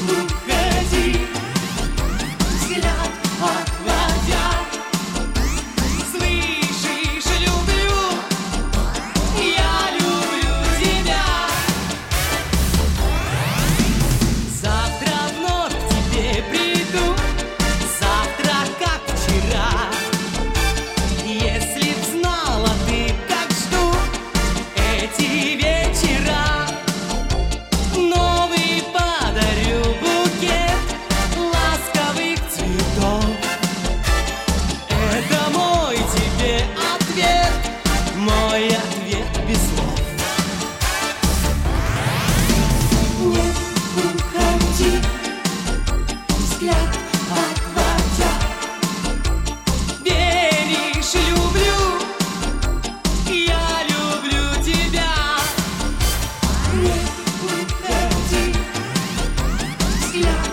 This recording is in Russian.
уходи, взгляд отводя. Слышишь, люблю, я люблю тебя. Завтра вновь к тебе приду, завтра как вчера. Если б знала ты, как жду эти вечера. Новый подарю букет ласковых цветов. Это мой тебе ответ, мой ответ без слов. Не уходи, взгляд отводя. Веришь, люблю, я люблю тебя. Не уходи, взгляд